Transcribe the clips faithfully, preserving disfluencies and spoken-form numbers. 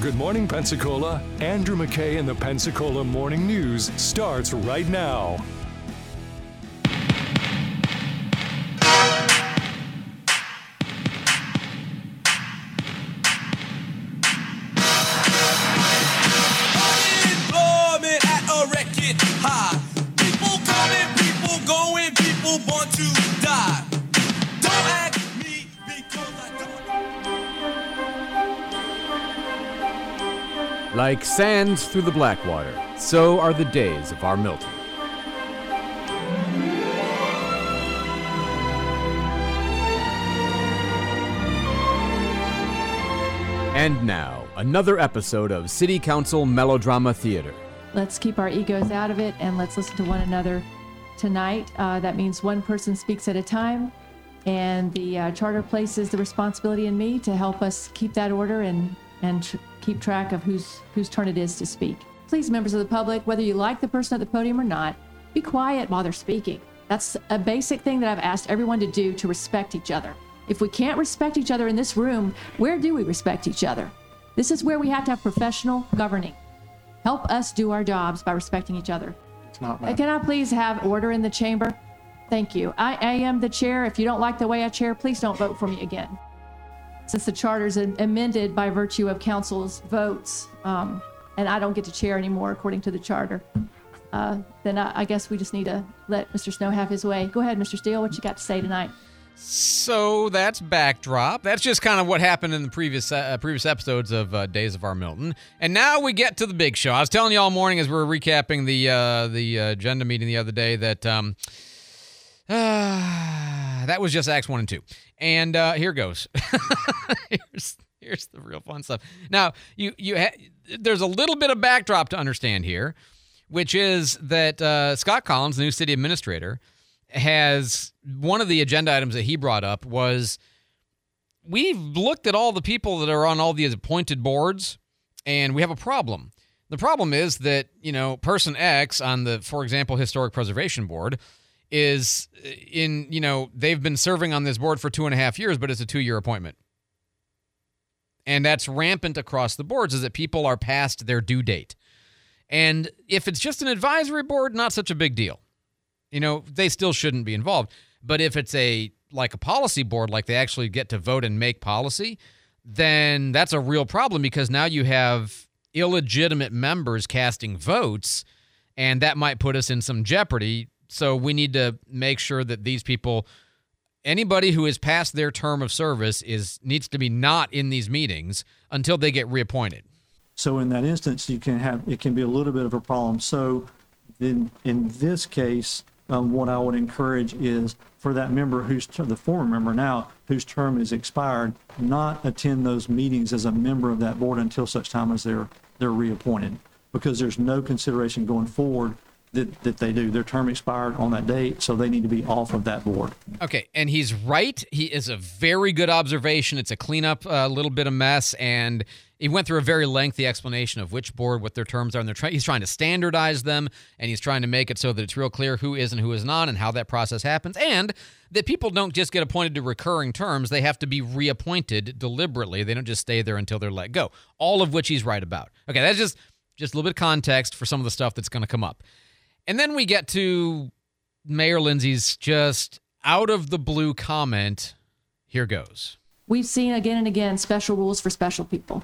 Good morning, Pensacola. Andrew McKay in the Pensacola Morning News starts right now. Like sands through the Blackwater, so are the days of our Milton. And now, another episode of City Council Melodrama Theater. Let's keep our egos out of it and let's listen to one another tonight. Uh, that means one person speaks at a time, and the uh, charter places the responsibility in me to help us keep that order and and tr- keep track of whose whose turn it is to speak. Please, members of the public, whether you like the person at the podium or not, be quiet while they're speaking. That's a basic thing that I've asked everyone to do, to respect each other. If we can't respect each other in this room, where do we respect each other? This is where we have to have professional governing. Help us do our jobs by respecting each other. It's not bad. Can I please have order in the chamber? Thank you. I, I am the chair. If you don't like the way I chair, please don't vote for me again. Since the charter is amended by virtue of council's votes, um, and I don't get to chair anymore according to the charter, uh, then I, I guess we just need to let Mister Snow have his way. Go ahead, Mister Steele. What you got to say tonight? So that's backdrop. That's just kind of what happened in the previous uh, previous episodes of uh, Days of Our Milton. And now we get to the big show. I was telling you all morning as we were recapping the uh, the uh, agenda meeting the other day that um, uh, that was just Acts one and two. And uh, here goes. here's here's the real fun stuff. Now, you you ha- there's a little bit of backdrop to understand here, which is that uh, Scott Collins, the new city administrator, has one of the agenda items that he brought up was we've looked at all the people that are on all these appointed boards, and we have a problem. The problem is that, you know, person X on the, for example, Historic Preservation Board is in, you know, they've been serving on this board for two and a half years, but it's a two-year appointment. And that's rampant across the boards, is that people are past their due date. And if it's just an advisory board, not such a big deal. You know, they still shouldn't be involved. But if it's a like a policy board, like they actually get to vote and make policy, then that's a real problem, because now you have illegitimate members casting votes, and that might put us in some jeopardy. So we need to make sure that these people, anybody who is past their term of service, is needs to be not in these meetings until they get reappointed. So in that instance, you can have, it can be a little bit of a problem. So then in this case, um, what I would encourage is for that member who's ter- the former member now, whose term is expired, not attend those meetings as a member of that board until such time as they're they're reappointed, because there's no consideration going forward that, that they do. Their term expired on that date, so they need to be off of that board. Okay, and he's right. He is a very good observation. It's a cleanup, a uh, little bit of mess, and he went through a very lengthy explanation of which board, what their terms are, and they're try- he's trying to standardize them, and he's trying to make it so that it's real clear who is and who is not and how that process happens, and that people don't just get appointed to recurring terms. They have to be reappointed deliberately. They don't just stay there until they're let go, all of which he's right about. Okay, that's just, just a little bit of context for some of the stuff that's going to come up. And then we get to Mayor Lindsay's just out-of-the-blue comment. Here goes. We've seen again and again special rules for special people.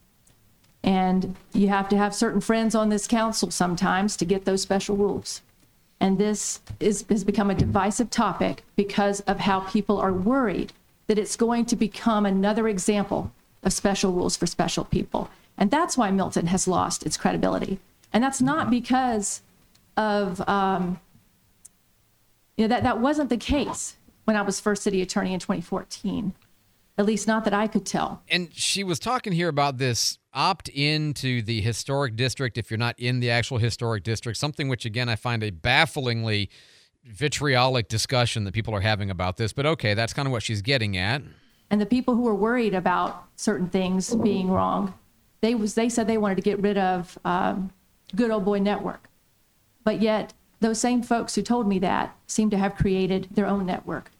And you have to have certain friends on this council sometimes to get those special rules. And this is, has become a divisive topic because of how people are worried that it's going to become another example of special rules for special people. And that's why Milton has lost its credibility. And that's not because of, um, you know, that, that wasn't the case when I was first city attorney in twenty fourteen, at least not that I could tell. And she was talking here about this opt into the historic district if you're not in the actual historic district, something which, again, I find a bafflingly vitriolic discussion that people are having about this. But okay, that's kind of what she's getting at. And the people who are worried about certain things being wrong, they was they said they wanted to get rid of um, Good Old Boy Network. But yet, those same folks who told me that seem to have created their own network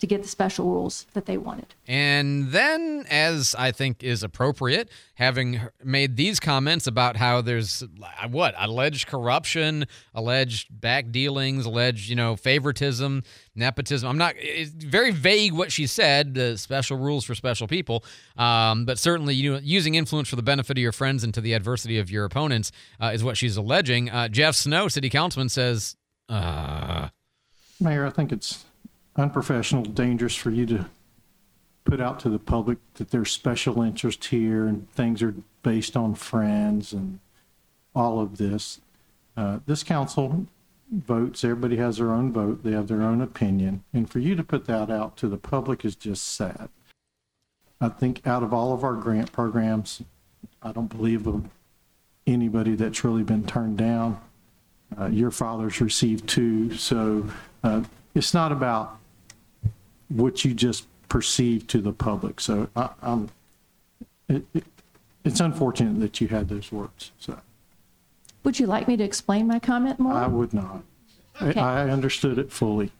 to get the special rules that they wanted. And then, as I think is appropriate, having made these comments about how there's, what, alleged corruption, alleged back dealings, alleged, you know, favoritism, nepotism. I'm not, it's very vague what she said, the special rules for special people, um, but certainly, you know, using influence for the benefit of your friends and to the adversity of your opponents uh, is what she's alleging. Uh, Jeff Snow, city councilman, says, uh... Mayor, I think it's unprofessional, dangerous for you to put out to the public that there's special interest here and things are based on friends and all of this. Uh, this council votes, everybody has their own vote, they have their own opinion, and for you to put that out to the public is just sad. I think out of all of our grant programs, I don't believe of anybody that's really been turned down. Uh, your father's received two, so uh, it's not about what you just perceive to the public. So I, I'm, it, it, it's unfortunate that you had those words. So Would you like me to explain my comment more? I would not. Okay. I, I understood it fully.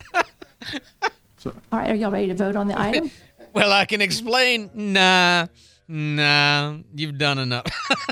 So All right, are y'all ready to vote on the item? Well, I can explain. Nah, nah, you've done enough.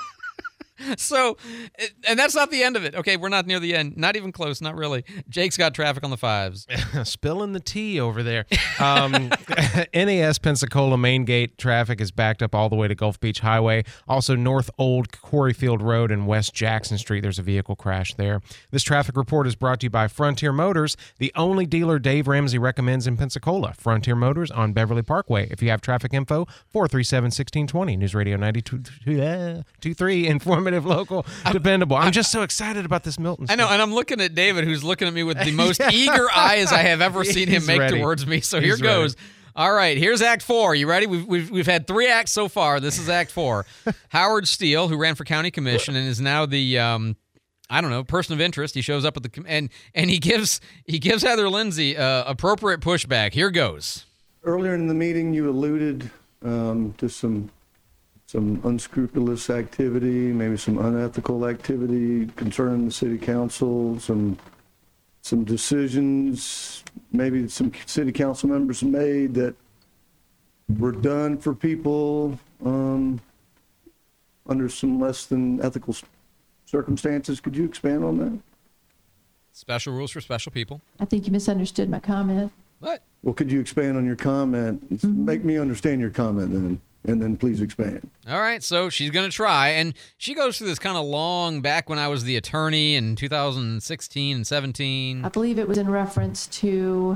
So, and that's not the end of it. Okay, we're not near the end. Not even close, not really. Jake's got traffic on the fives. Spilling the tea over there. Um, N A S Pensacola main gate traffic is backed up all the way to Gulf Beach Highway. Also, North Old Quarryfield Road and West Jackson Street, there's a vehicle crash there. This traffic report is brought to you by Frontier Motors, the only dealer Dave Ramsey recommends in Pensacola. Frontier Motors on Beverly Parkway. If you have traffic info, four three seven, one six two zero. News Radio ninety-two point three, informative, local, dependable. I'm just so excited about this Milton stuff. I know, and I'm looking at David, who's looking at me with the most yeah, eager right. eyes I have ever seen him He's make ready. towards me. So He's here goes. Ready. All right, here's Act Four. You ready? We've, we've we've had three acts so far. This is Act Four. Howard Steele, who ran for county commission and is now the um, I don't know, person of interest. He shows up at the com- and and he gives he gives Heather Lindsay uh, appropriate pushback. Here goes. Earlier in the meeting, you alluded um, to some. some unscrupulous activity, maybe some unethical activity concerning the city council, some some decisions maybe some city council members made that were done for people um, under some less than ethical circumstances. Could you expand on that? Special rules for special people. I think you misunderstood my comment. What? Well, could you expand on your comment? Mm-hmm. Make me understand your comment then. And then please expand. All right, so she's going to try. And she goes through this kind of long, back when I was the attorney in two thousand sixteen and seventeen. I believe it was in reference to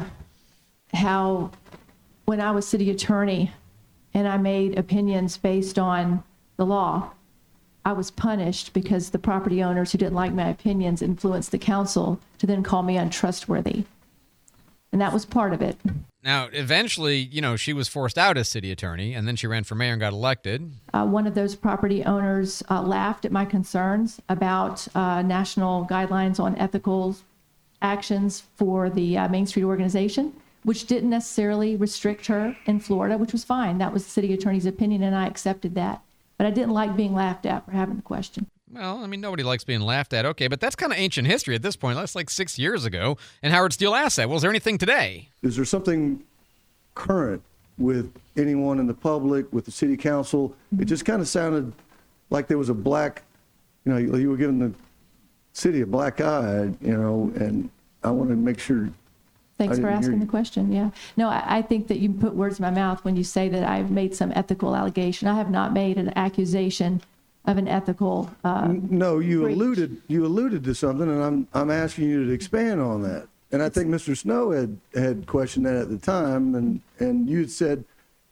how when I was city attorney and I made opinions based on the law, I was punished because the property owners who didn't like my opinions influenced the council to then call me untrustworthy. And that was part of it. Now, eventually, you know, she was forced out as city attorney, and then she ran for mayor and got elected. Uh, one of those property owners uh, laughed at my concerns about uh, national guidelines on ethical actions for the uh, Main Street organization, which didn't necessarily restrict her in Florida, which was fine. That was the city attorney's opinion, and I accepted that. But I didn't like being laughed at for having the question. Well, I mean, nobody likes being laughed at. Okay, but that's kind of ancient history at this point. That's like six years ago. And Howard Steele asked that. Well, is there anything today? Is there something current with anyone in the public, with the city council? Mm-hmm. It just kind of sounded like there was a black, you know, you were giving the city a black eye, you know, and I want to make sure. Thanks for asking the question. Yeah. No, I, I think that you put words in my mouth when you say that I've made some ethical allegation. I have not made an accusation of an ethical uh, no, you breach. alluded you alluded to something, and I'm I'm asking you to expand on that. And I think Mister Snow had, had questioned that at the time, and, and you had said,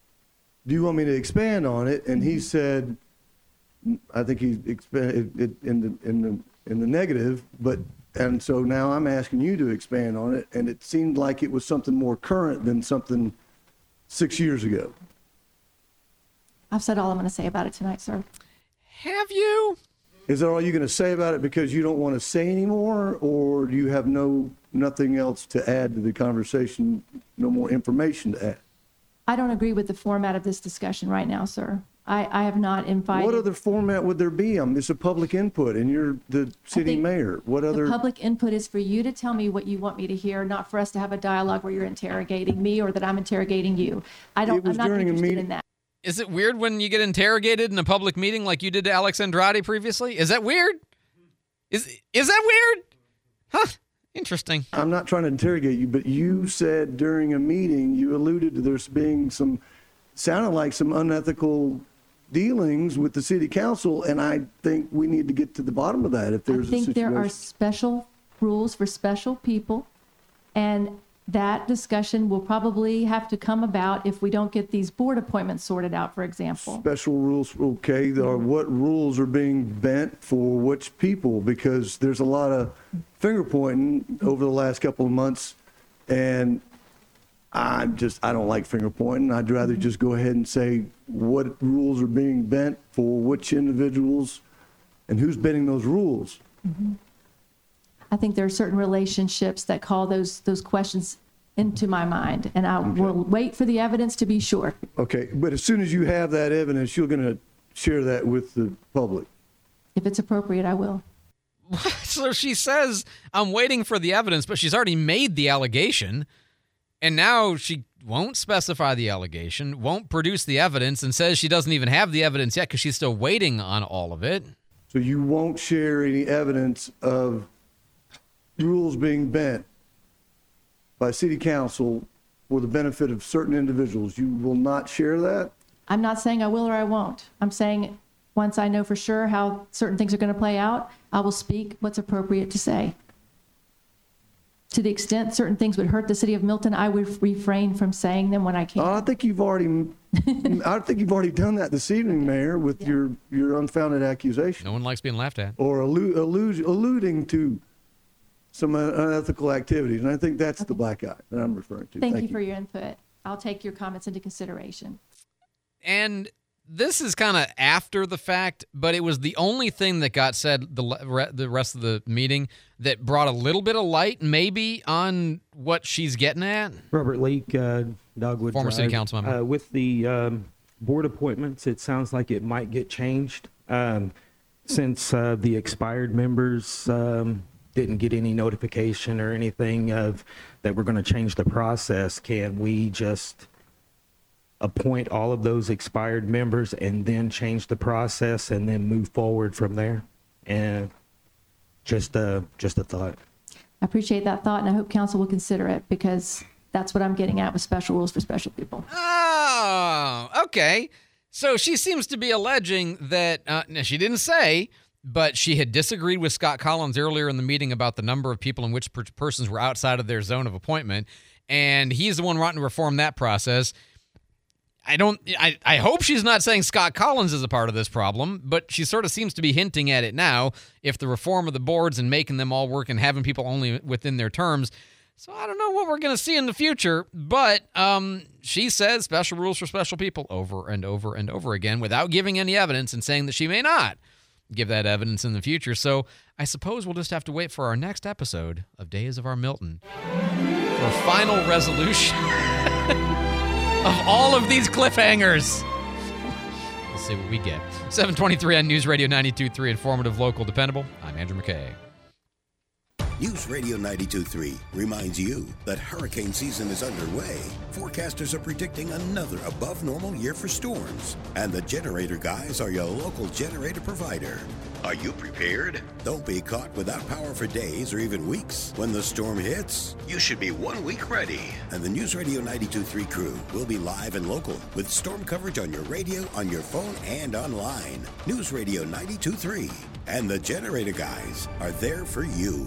do you want me to expand on it? And he said, I think he expanded it in the in the in the negative, but and so now I'm asking you to expand on it, and it seemed like it was something more current than something six years ago. I've said all I'm going to say about it tonight, sir. Have you? Is that all you're going to say about it because you don't want to say anymore, or do you have no nothing else to add to the conversation, no more information to add? I don't agree with the format of this discussion right now, sir. I, I have not invited. What other format would there be? Um, it's a public input, and you're the city think mayor. What other? The public input is for you to tell me what you want me to hear, not for us to have a dialogue where you're interrogating me or that I'm interrogating you. I don't, It was I'm not during a interested meeting- in that. Is it weird when you get interrogated in a public meeting like you did to Alex Andrade previously? Is that weird? Is is that weird? Huh. Interesting. I'm not trying to interrogate you, but you said during a meeting, you alluded to there's being some, sounded like some unethical dealings with the city council, and I think we need to get to the bottom of that if I there's a think there are situation. special rules for special people, and that discussion will probably have to come about if we don't get these board appointments sorted out, for example. Special rules, okay, or what rules are being bent for which people? Because there's a lot of finger pointing over the last couple of months, and I just, I don't like finger pointing. I'd rather just go ahead and say what rules are being bent for which individuals and who's bending those rules. I think there are certain relationships that call those those questions into my mind, and I will wait for the evidence to be sure. Okay, but as soon as you have that evidence, you're going to share that with the public. If it's appropriate, I will. So she says, I'm waiting for the evidence, but she's already made the allegation, and now she won't specify the allegation, won't produce the evidence, and says she doesn't even have the evidence yet because she's still waiting on all of it. So you won't share any evidence of rules being bent by city council for the benefit of certain individuals. You will not share that? I'm not saying I will or I won't. I'm saying once I know for sure how certain things are going to play out, I will speak what's appropriate to say. To the extent certain things would hurt the city of Milton, I would refrain from saying them when I can. I think you've already, I think you've already done that this evening, Mayor, with Yeah. your, your unfounded accusation. No one likes being laughed at. Or allu- allu- alluding to some un- unethical activities. And I think that's the black eye that I'm referring to. Thank you for your input. I'll take your comments into consideration. And this is kind of after the fact, but it was the only thing that got said the le- re- the rest of the meeting that brought a little bit of light maybe on what she's getting at. Robert Leake, uh, Dogwood Former Drive. city council member. Uh, with the um, board appointments, it sounds like it might get changed. Um, since uh, the expired members um, didn't get any notification or anything of that we're going to change the process, can we just appoint all of those expired members and then change the process and then move forward from there? And just a, just a thought. I appreciate that thought, and I hope council will consider it because that's what I'm getting at with special rules for special people. Oh, okay. So she seems to be alleging that, uh, now she didn't say, but she had disagreed with Scott Collins earlier in the meeting about the number of people in which per- persons were outside of their zone of appointment, and he's the one wanting to reform that process. I don't, I, I hope she's not saying Scott Collins is a part of this problem, but she sort of seems to be hinting at it now, if the reform of the boards and making them all work and having people only within their terms. So I don't know what we're going to see in the future, but um, she says special rules for special people over and over and over again without giving any evidence and saying that she may not give that evidence in the future. So I suppose we'll just have to wait for our next episode of Days of Our Milton for a final resolution of all of these cliffhangers. We'll see what we get. seven twenty-three on News Radio ninety-two point three, informative, local, dependable. I'm Andrew McKay. News Radio ninety-two point three reminds you that hurricane season is underway. Forecasters are predicting another above-normal year for storms. And the Generator Guys are your local generator provider. Are you prepared? Don't be caught without power for days or even weeks. When the storm hits, you should be one week ready. And the News Radio ninety-two point three crew will be live and local with storm coverage on your radio, on your phone, and online. News Radio ninety-two point three and the Generator Guys are there for you.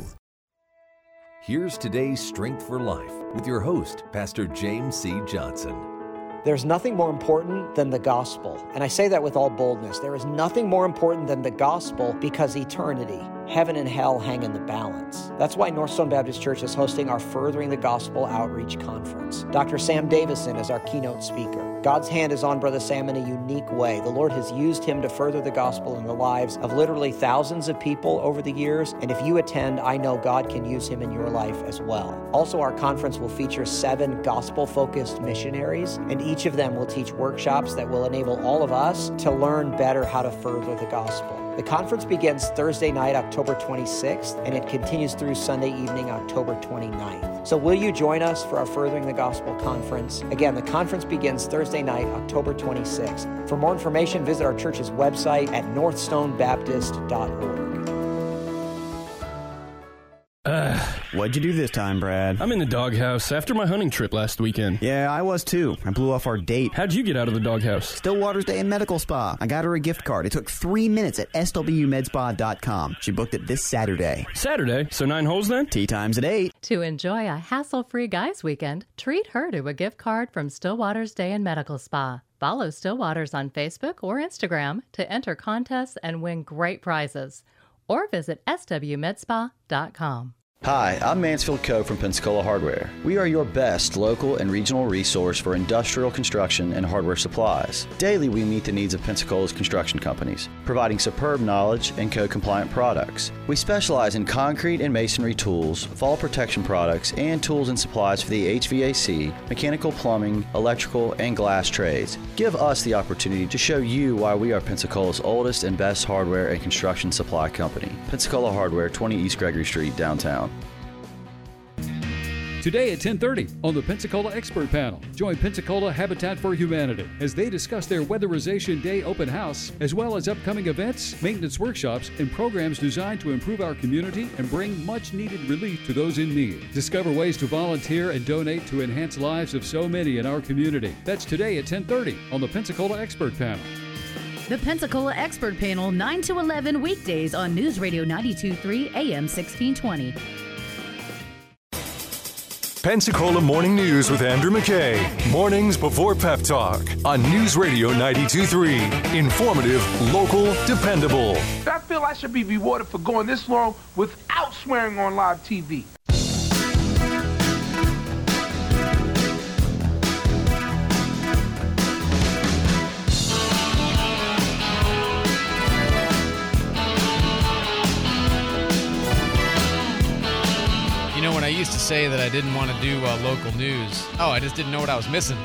Here's today's Strength for Life with your host, Pastor James C. Johnson. There's nothing more important than the gospel. And I say that with all boldness. There is nothing more important than the gospel because eternity heaven and hell hang in the balance. That's why Northstone Baptist Church is hosting our Furthering the Gospel Outreach Conference. Doctor Sam Davison is our keynote speaker. God's hand is on Brother Sam in a unique way. The Lord has used him to further the gospel in the lives of literally thousands of people over the years, and if you attend, I know God can use him in your life as well. Also, our conference will feature seven gospel-focused missionaries, and each of them will teach workshops that will enable all of us to learn better how to further the gospel. The conference begins Thursday night, October twenty-sixth, and it continues through Sunday evening, October twenty-ninth. So will you join us for our Furthering the Gospel conference? Again, the conference begins Thursday night, October twenty-sixth. For more information, visit our church's website at northstone baptist dot org. Uh, What'd you do this time, Brad? I'm in the doghouse after my hunting trip last weekend. Yeah, I was too. I blew off our date. How'd you get out of the doghouse? Stillwater's Day and Medical Spa. I got her a gift card. It took three minutes at s w med spa dot com. She booked it this Saturday. Saturday? So nine holes then? Tea time's at eight. To enjoy a hassle-free guys weekend, treat her to a gift card from Stillwater's Day and Medical Spa. Follow Stillwater's on Facebook or Instagram to enter contests and win great prizes. Or visit s w med spa dot com. Hi, I'm Mansfield Coe from Pensacola Hardware. We are your best local and regional resource for industrial construction and hardware supplies. Daily, we meet the needs of Pensacola's construction companies, providing superb knowledge and code-compliant products. We specialize in concrete and masonry tools, fall protection products, and tools and supplies for the H V A C, mechanical, plumbing, electrical, and glass trades. Give us the opportunity to show you why we are Pensacola's oldest and best hardware and construction supply company. Pensacola Hardware, twenty East Gregory Street, downtown. Today at ten thirty on the Pensacola Expert Panel, join Pensacola Habitat for Humanity as they discuss their Weatherization Day open house, as well as upcoming events, maintenance workshops, and programs designed to improve our community and bring much-needed relief to those in need. Discover ways to volunteer and donate to enhance lives of so many in our community. That's today at ten thirty on the Pensacola Expert Panel. The Pensacola Expert Panel, nine to eleven weekdays on News Radio ninety-two point three A M sixteen twenty. Pensacola Morning News with Andrew McKay. Mornings before Pep Talk on News Radio ninety-two point three. Informative, local, dependable. I feel I should be rewarded for going this long without swearing on live T V. You know, when I used to say that I didn't want to do uh, local news, oh, I just didn't know what I was missing.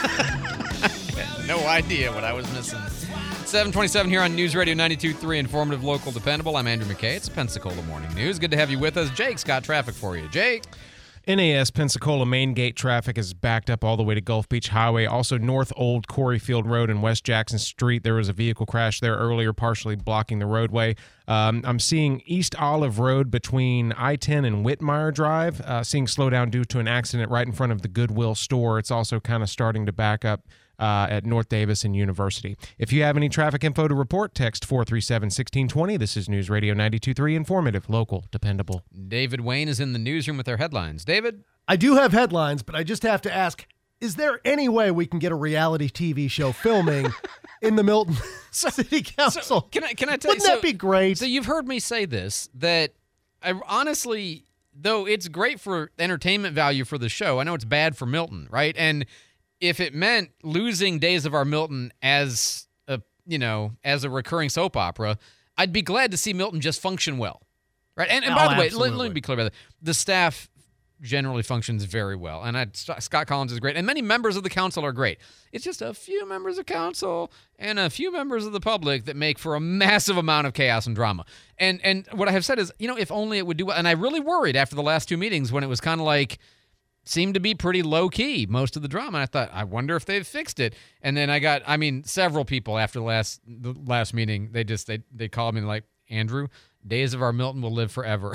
I had no idea what I was missing. seven twenty-seven here on News Radio ninety-two point three, informative, local, dependable. I'm Andrew McKay. It's Pensacola Morning News. Good to have you with us. Jake's got traffic for you. Jake? N A S Pensacola main gate traffic is backed up all the way to Gulf Beach Highway. Also, North Old Quarryfield Road and West Jackson Street. There was a vehicle crash there earlier, partially blocking the roadway. Um, I'm seeing East Olive Road between I ten and Whitmire Drive, uh, seeing slowdown due to an accident right in front of the Goodwill store. It's also kind of starting to back up Uh, at North Davis and University. If you have any traffic info to report, text four three seven, one six two zero. This is News Radio ninety-two point three, informative, local, dependable. David Wayne is in the newsroom with their headlines. David? I do have headlines, but I just have to ask, is there any way we can get a reality T V show filming in the Milton so, City Council? So can I, can I tell Wouldn't you? that so, be great? So you've heard me say this, that I honestly, though it's great for entertainment value for the show, I know it's bad for Milton, right? And if it meant losing Days of Our Milton as a, you know, as a recurring soap opera, I'd be glad to see Milton just function well, right? And, and oh, by the way, absolutely. let, let me be clear about that. The staff generally functions very well, and I, Scott Collins is great, and many members of the council are great. It's just a few members of council and a few members of the public that make for a massive amount of chaos and drama. And and what I have said is, you know, if only it would do well. And I really worried after the last two meetings when it was kind of like, seemed to be pretty low-key, most of the drama. And I thought, I wonder if they've fixed it. And then I got, I mean, several people after the last the last meeting, they just, they, they called me like, Andrew, Days of Our Milton will live forever.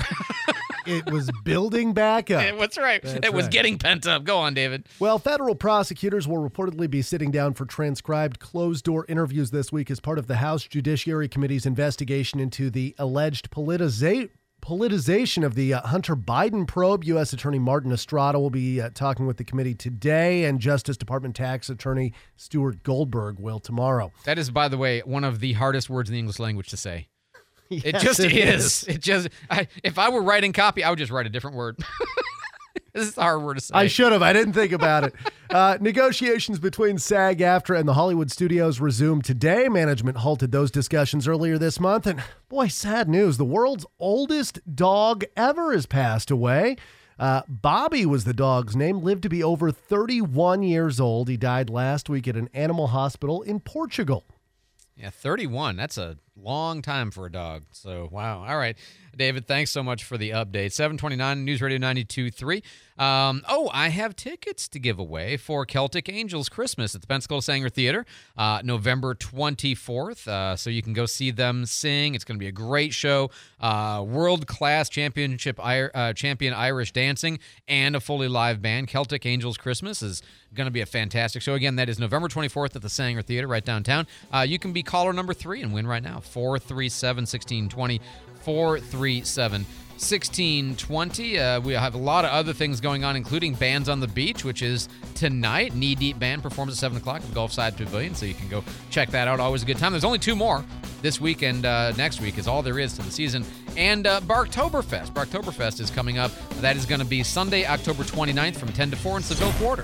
It was building back up. That's right. That's it was right. getting pent up. Go on, David. Well, federal prosecutors will reportedly be sitting down for transcribed closed-door interviews this week as part of the House Judiciary Committee's investigation into the alleged politiza- politicization of the uh, Hunter Biden probe. U S Attorney Martin Estrada will be uh, talking with the committee today, and Justice Department Tax Attorney Stuart Goldberg will tomorrow. That is, by the way, one of the hardest words in the English language to say. it Yes, just it is. is. It just. I, if I were writing copy, I would just write a different word. This is a hard word to say. I should have. I didn't think about it. Uh, negotiations between SAG-AFTRA and the Hollywood studios resumed today. Management halted those discussions earlier this month. And boy, sad news. The world's oldest dog ever has passed away. Uh, Bobby was the dog's name, lived to be over thirty-one years old. He died last week at an animal hospital in Portugal. Yeah, thirty-one. That's a long time for a dog. So, wow. All right. David, thanks so much for the update. seven twenty-nine, News Radio ninety-two point three. Um, oh, I have tickets to give away for Celtic Angels Christmas at the Pensacola Sanger Theater, uh, November twenty-fourth. Uh, so you can go see them sing. It's going to be a great show. Uh, world-class championship uh, champion Irish dancing and a fully live band. Celtic Angels Christmas is going to be a fantastic show. Again, that is November twenty-fourth at the Sanger Theater right downtown. Uh, you can be caller number three and win right now. four three seven, one six two zero. four three seven, one six two zero. Uh, we have a lot of other things going on, including Bands on the Beach, which is tonight. Knee Deep Band performs at seven o'clock at the Gulfside Pavilion, so you can go check that out. Always a good time. There's only two more this week, and uh, next week is all there is to the season. And uh, Barktoberfest. Barktoberfest is coming up. That is going to be Sunday, October twenty-ninth from ten to four in Seville Quarter.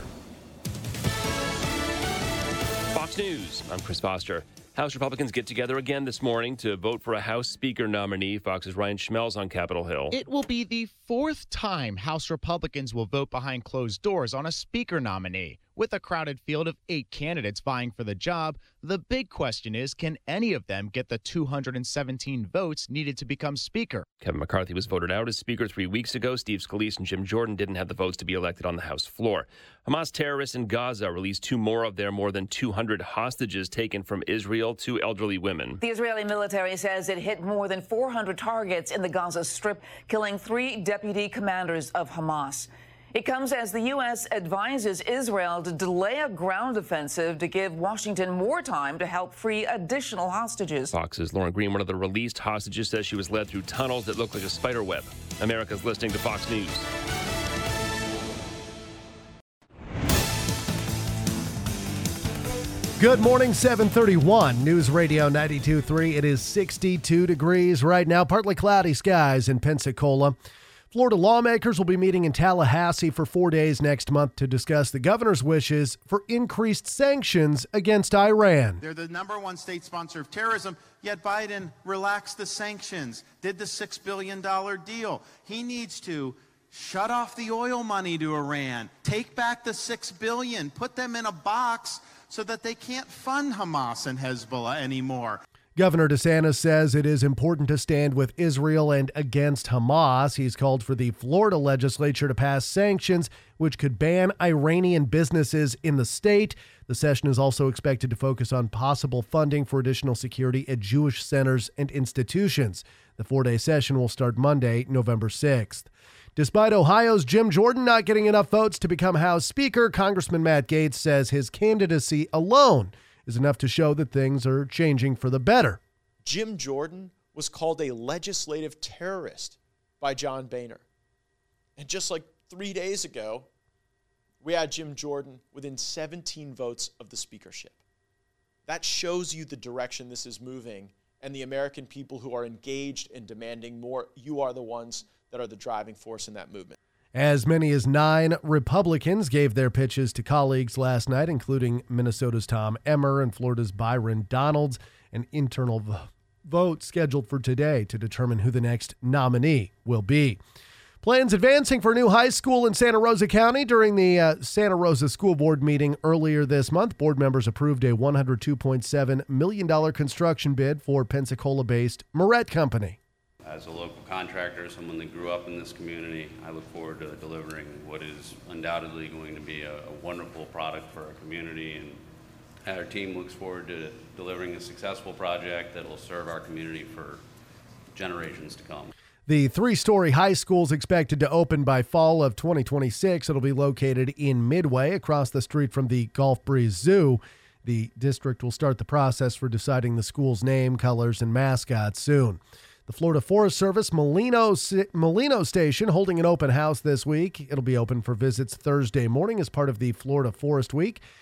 Fox News, I'm Chris Foster. House Republicans get together again this morning to vote for a House Speaker nominee. Fox's Ryan Schmelz on Capitol Hill. It will be the fourth time House Republicans will vote behind closed doors on a Speaker nominee. With a crowded field of eight candidates vying for the job, the big question is, can any of them get the two hundred seventeen votes needed to become Speaker? Kevin McCarthy was voted out as Speaker three weeks ago. Steve Scalise and Jim Jordan didn't have the votes to be elected on the House floor. Hamas terrorists in Gaza released two more of their more than two hundred hostages taken from Israel, two elderly women. The Israeli military says it hit more than four hundred targets in the Gaza Strip, killing three deputy commanders of Hamas. It comes as the U S advises Israel to delay a ground offensive to give Washington more time to help free additional hostages. Fox's Lauren Green, one of the released hostages, says she was led through tunnels that look like a spider web. America's listening to Fox News. Good morning, seven thirty-one, News Radio ninety-two point three. It is sixty-two degrees right now, partly cloudy skies in Pensacola. Florida lawmakers will be meeting in Tallahassee for four days next month to discuss the governor's wishes for increased sanctions against Iran. They're the number one state sponsor of terrorism, yet Biden relaxed the sanctions, did the six billion dollars deal. He needs to shut off the oil money to Iran, take back the six billion dollars, put them in a box so that they can't fund Hamas and Hezbollah anymore. Governor DeSantis says it is important to stand with Israel and against Hamas. He's called for the Florida legislature to pass sanctions, which could ban Iranian businesses in the state. The session is also expected to focus on possible funding for additional security at Jewish centers and institutions. The four-day session will start Monday, November sixth. Despite Ohio's Jim Jordan not getting enough votes to become House Speaker, Congressman Matt Gaetz says his candidacy alone is enough to show that things are changing for the better. Jim Jordan was called a legislative terrorist by John Boehner. And just like three days ago, we had Jim Jordan within seventeen votes of the speakership. That shows you the direction this is moving, and the American people who are engaged in demanding more, you are the ones that are the driving force in that movement. As many as nine Republicans gave their pitches to colleagues last night, including Minnesota's Tom Emmer and Florida's Byron Donalds. An internal v- vote scheduled for today to determine who the next nominee will be. Plans advancing for a new high school in Santa Rosa County. During the uh, Santa Rosa School Board meeting earlier this month, board members approved a one hundred two point seven million dollars construction bid for Pensacola-based Moret Company. As a local contractor, someone that grew up in this community, I look forward to delivering what is undoubtedly going to be a, a wonderful product for our community, and our team looks forward to delivering a successful project that will serve our community for generations to come. The three-story high school is expected to open by fall of twenty twenty-six. It'll be located in Midway, across the street from the Gulf Breeze Zoo. The district will start the process for deciding the school's name, colors, and mascot soon. The Florida Forest Service Molino, Molino Station holding an open house this week. It'll be open for visits Thursday morning as part of the Florida Forest Week.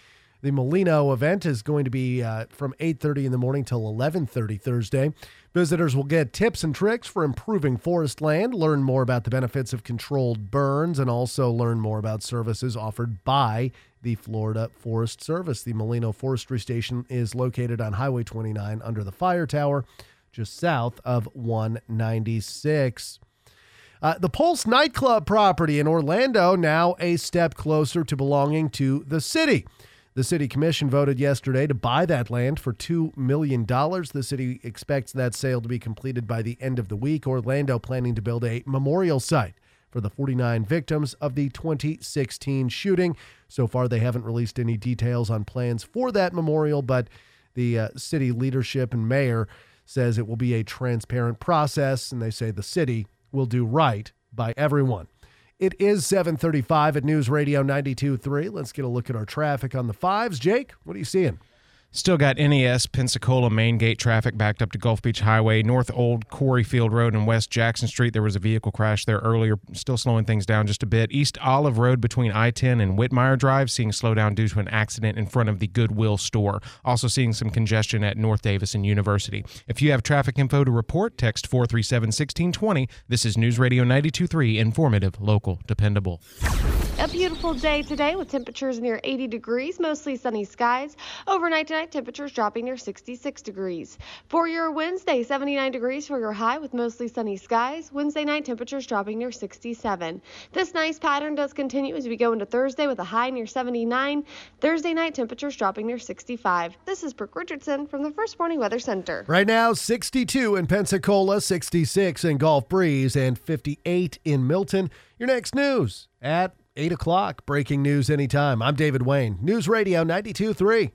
The Molino event is going to be uh, from eight thirty in the morning till eleven thirty Thursday. Visitors will get tips and tricks for improving forest land, learn more about the benefits of controlled burns, and also learn more about services offered by the Florida Forest Service. The Molino Forestry Station is located on Highway twenty-nine under the fire tower, just south of one ninety-six. Uh, the Pulse nightclub property in Orlando now a step closer to belonging to the city. The city commission voted yesterday to buy that land for two million dollars. The city expects that sale to be completed by the end of the week. Orlando planning to build a memorial site for the forty-nine victims of the twenty sixteen shooting. So far, they haven't released any details on plans for that memorial, but the uh, city leadership and mayor says it will be a transparent process, and they say the city will do right by everyone. It is seven thirty-five at News Radio ninety-two point three. Let's get a look at our traffic on the fives. Jake, what are you seeing? Still got N E S Pensacola main gate traffic backed up to Gulf Beach Highway, North Old Quarryfield Road and West Jackson Street. There was a vehicle crash there earlier, still slowing things down just a bit. East Olive Road between I ten and Whitmire Drive, seeing slowdown due to an accident in front of the Goodwill store. Also seeing some congestion at North Davison University. If you have traffic info to report, text four three seven, one six two zero. This is News Radio ninety-two point three, informative, local, dependable. A beautiful day today with temperatures near eighty degrees, mostly sunny skies. Overnight tonight, temperatures dropping near sixty-six degrees. For your Wednesday, seventy-nine degrees for your high with mostly sunny skies. Wednesday night, temperatures dropping near sixty-seven. This nice pattern does continue as we go into Thursday with a high near seventy-nine. Thursday night, temperatures dropping near sixty-five. This is Brooke Richardson from the First Warning Weather Center. Right now, sixty-two in Pensacola, sixty-six in Gulf Breeze, and fifty-eight in Milton. Your next news at eight o'clock. Breaking news anytime. I'm David Wayne. News Radio ninety-two point three.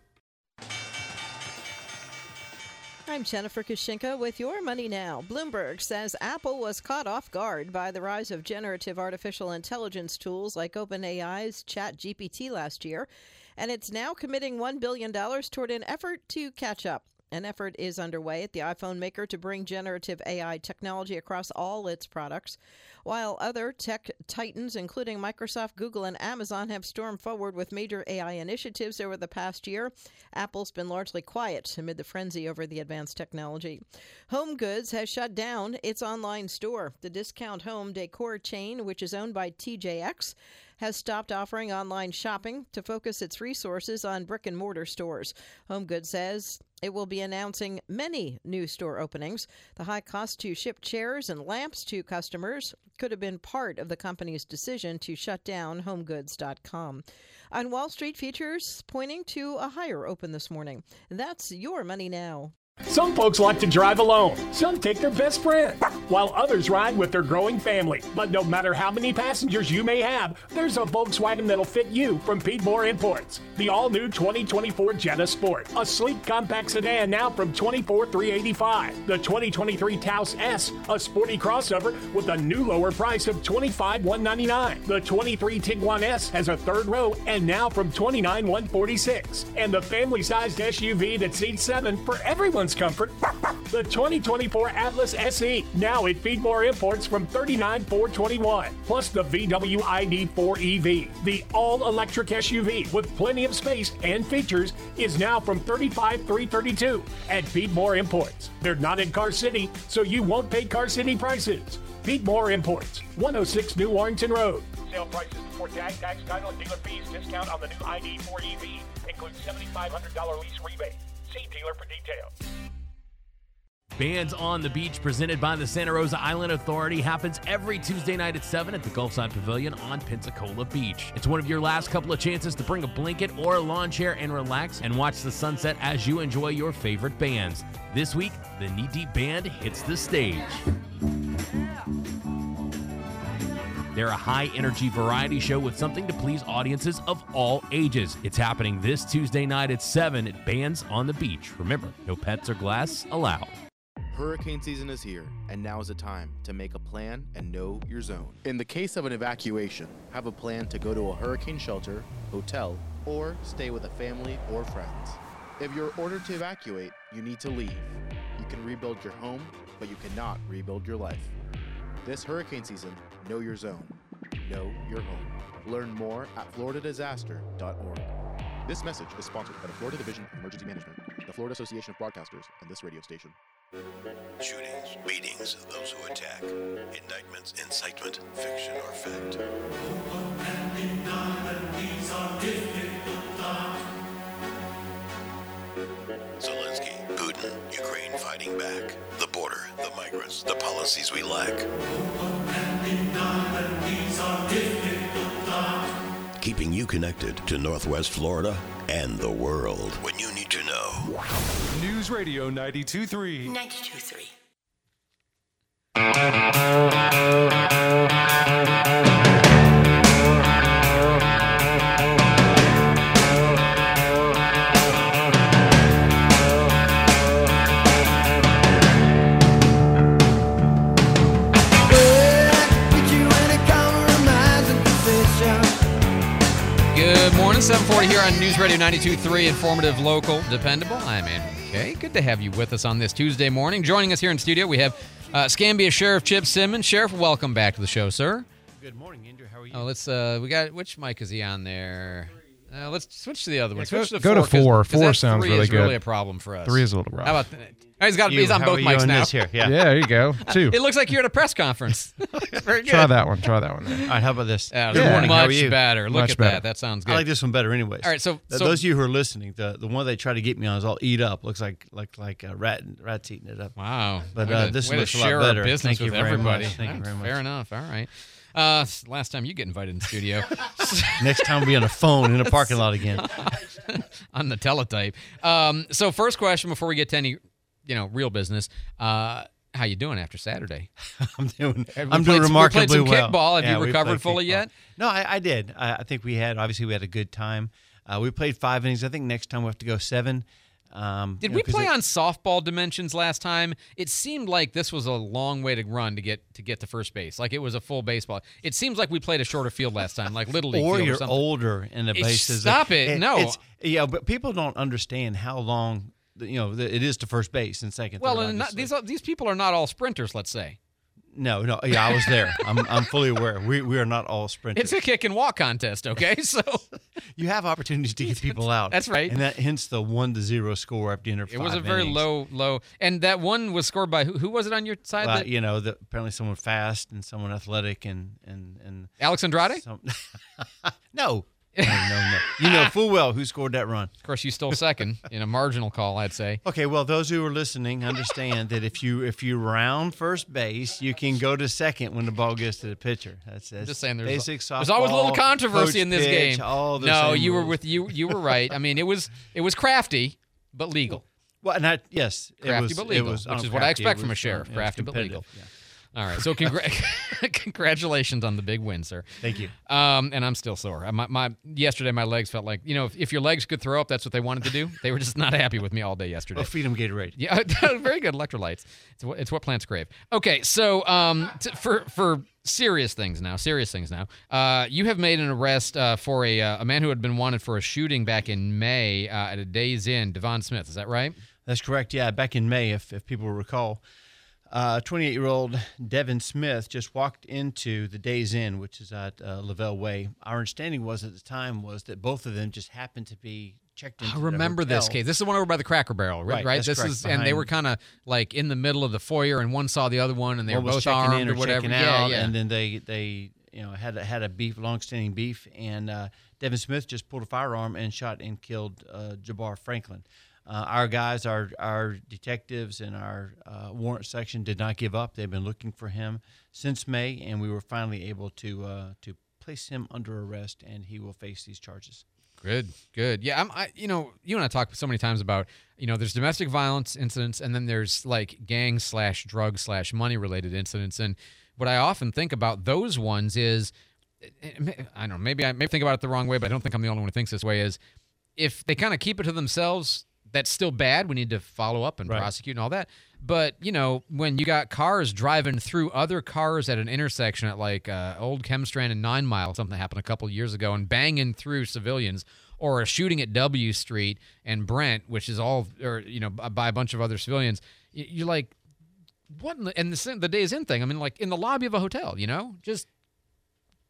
I'm Jennifer Kushinka with your Money Now. Bloomberg says Apple was caught off guard by the rise of generative artificial intelligence tools like OpenAI's ChatGPT last year, and it's now committing one billion dollars toward an effort to catch up. An effort is underway at the iPhone maker to bring generative A I technology across all its products, while other tech titans, including Microsoft, Google, and Amazon, have stormed forward with major A I initiatives over the past year. Apple's been largely quiet amid the frenzy over the advanced technology. HomeGoods has shut down its online store. The discount home decor chain, which is owned by T J X, has stopped offering online shopping to focus its resources on brick-and-mortar stores. HomeGoods says it will be announcing many new store openings. The high cost to ship chairs and lamps to customers could have been part of the company's decision to shut down home goods dot com. On Wall Street, futures pointing to a higher open this morning. That's your Money Now. Some folks like to drive alone. Some take their best friend, while others ride with their growing family. But no matter how many passengers you may have, there's a Volkswagen that'll fit you from Piedmore Imports. The all-new twenty twenty-four Jetta Sport, a sleek compact sedan now from twenty-four thousand three hundred eighty-five dollars. The twenty twenty-three Taos S, a sporty crossover with a new lower price of twenty-five thousand one hundred ninety-nine dollars. The twenty-three Tiguan S has a third row and now from twenty-nine thousand one hundred forty-six dollars. And the family-sized S U V that seats seven for everyone's comfort, the twenty twenty-four Atlas S E, now at Feedmore Imports from thirty-nine thousand four hundred twenty-one dollars, plus the V W I D four E V, the all-electric S U V with plenty of space and features, is now from thirty-five thousand three hundred thirty-two dollars at Feedmore Imports. They're not in Car City, so you won't pay Car City prices. Feedmore Imports, one oh six New Warrington Road. Sale prices before tag, tax, title, and dealer fees. Discount on the new I D four E V includes seven thousand five hundred dollars lease rebate. See dealer for details. Bands on the Beach, presented by the Santa Rosa Island Authority, happens every Tuesday night at seven at the Gulfside Pavilion on Pensacola Beach. It's one of your last couple of chances to bring a blanket or a lawn chair and relax and watch the sunset as you enjoy your favorite bands. This week, the Knee Deep Band hits the stage. They're a high-energy variety show with something to please audiences of all ages. It's happening this Tuesday night at seven at Bands on the Beach. Remember, no pets or glass allowed. Hurricane season is here, and now is the time to make a plan and know your zone. In the case of an evacuation, have a plan to go to a hurricane shelter, hotel, or stay with a family or friends. If you're ordered to evacuate, you need to leave. You can rebuild your home, but you cannot rebuild your life. This hurricane season, know your zone. Know your home. Learn more at florida disaster dot org. This message is sponsored by the Florida Division of Emergency Management, the Florida Association of Broadcasters, and this radio station. Shootings, beatings, those who attack, indictments, incitement, fiction, or fact. Zelensky, Putin, Ukraine fighting back, the border, the migrants, the policies we lack. Keeping you connected to Northwest Florida and the world when you need to know. News Radio ninety-two point three. ninety-two point three. Good morning, seven forty here on News Radio ninety-two point three, informative, local, dependable. I'm Andrew McKay. Good to have you with us on this Tuesday morning. Joining us here in studio, we have uh, Scambia Sheriff Chip Simmons. Sheriff, welcome back to the show, sir. Good morning, Andrew. How are you? Oh, let's. Uh, we got which mic is he on there? Uh, let's switch to the other one. Yeah, go- Switch to go to four. 'cause- four. 'cause Four that sounds three really is good. really a problem for us. Three is a little rough. How about that? Oh, he's got. You, He's on how both are you mics on now. this here? Yeah. Yeah, there you go. Two. It looks like you're at a press conference. Very good. Try that one. Try that one. All right, how about this? Yeah, Good morning. How are much you? better. Look Much at better. that. That sounds good. I like this one better, anyways. All right, so, Th- so those of you who are listening, the the one they try to get me on is all eat up. Looks like like like a rat rats eating it up. Wow. But Way uh, to- this way to looks a share lot our better. business Thank you with very everybody. much. Thank you That's very much. Fair enough. All right. Uh, s- last time you get invited in the studio. Next time we'll be on a phone in a parking lot again. On the teletype. Um, so first question before we get to any, you know, real business. Uh, how you doing after Saturday? I'm doing. Have we I'm played doing some- remarkably we played some well. kickball. Have Yeah, you we recovered played fully kickball. yet? No, I, I did. I, I think we had. Obviously, we had a good time. Uh, we played five innings. I think next time we have to go seven. Um, Did you know, we 'cause play it- on softball dimensions last time? It seemed like this was a long way to run to get to get to first base. Like it was a full baseball. It seems like we played a shorter field last time, like Little League or field you're or something. older in the Eh, bases. Stop it! No. it's- yeah, but people don't understand how long you know it is to first base and second. Well, third, and not, obviously. these are- these people are not all sprinters. Let's say No, no. Yeah, I was there. I'm I'm fully aware. We we are not all sprinters. it's a kick and walk contest. Okay, so you have opportunities to get people out. That's right. And that hence the one to zero score after dinner. it was a very low, low, and that one was scored by who? Who was it on your side? Uh, that, you know, the, apparently someone fast and someone athletic and and and Alex Andrade? some- no. No, no, no. You know full well who scored that run. Of course, you stole second in a marginal call, I'd say. Okay, well, those who are listening understand that if you if you round first base, you can go to second when the ball gets to the pitcher. That's, that's Just saying, there's, basic softball. there's always a little controversy coach in this pitch, game. All the no, same you were rules. with you. You were right. I mean, it was it was crafty but legal. Well, and I, yes, it Crafty was, but legal, it was, which oh, is what I crafty, expect it from a was, sheriff. uh, it was Crafty but legal. competitive, yeah. All right, so congra- congratulations on the big win, sir. Thank you. Um, and I'm still sore. My, my yesterday, my legs felt like you know, if, if your legs could throw up, that's what they wanted to do. They were just not happy with me all day yesterday. Well, feed them Gatorade. Yeah, very good electrolytes. It's what, it's what plants crave. Okay, so um, t- for for serious things now, serious things now. Uh, you have made an arrest uh, for a uh, a man who had been wanted for a shooting back in May uh, at a Days Inn, Devon Smith. Is that right? That's correct. Yeah, back in May, if if people recall, uh, twenty-eight-year-old Devin Smith just walked into the Days Inn, which is at uh, Lavelle Way. Our understanding was at the time was that both of them just happened to be checked into. I remember the this hotel. case. This is the one over by the Cracker Barrel, right? Right, right? that's This correct, is, and they behind- were kind of like in the middle of the foyer, and one saw the other one, and they One were was both checking armed in or or whatever. checking yeah, out, yeah. and then they they you know had a, had a beef, long-standing beef, and uh, Devin Smith just pulled a firearm and shot and killed uh, Jabbar Franklin. Uh, our guys, our our detectives, and our uh, warrant section did not give up. They've been looking for him since May, and we were finally able to uh, to place him under arrest, and he will face these charges. Good, good. Yeah, I'm. I, you know, you and I talked so many times about, you know, there's domestic violence incidents, and then there's like gang slash drug slash money related incidents. And what I often think about those ones is, I don't know, maybe I maybe think about it the wrong way, but I don't think I'm the only one who thinks this way. Is if they kind of keep it to themselves, that's still bad. We need to follow up and Right. prosecute and all that. But, you know, when you got cars driving through other cars at an intersection at like uh, Old Chemstrand and Nine Mile, something happened a couple of years ago, and banging through civilians, or a shooting at W Street and Brent, which is all, or, you know, by a bunch of other civilians, y- you're like, what? In the, and the, the Days Inn thing, I mean, like in the lobby of a hotel, you know, just